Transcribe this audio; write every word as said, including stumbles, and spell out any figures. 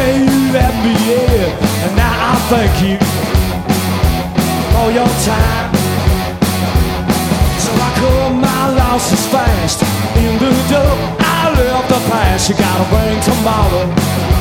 day you let me in, and now I thank you for your time. So I cut my losses fast in the dough. I left the past, you gotta bring tomorrow.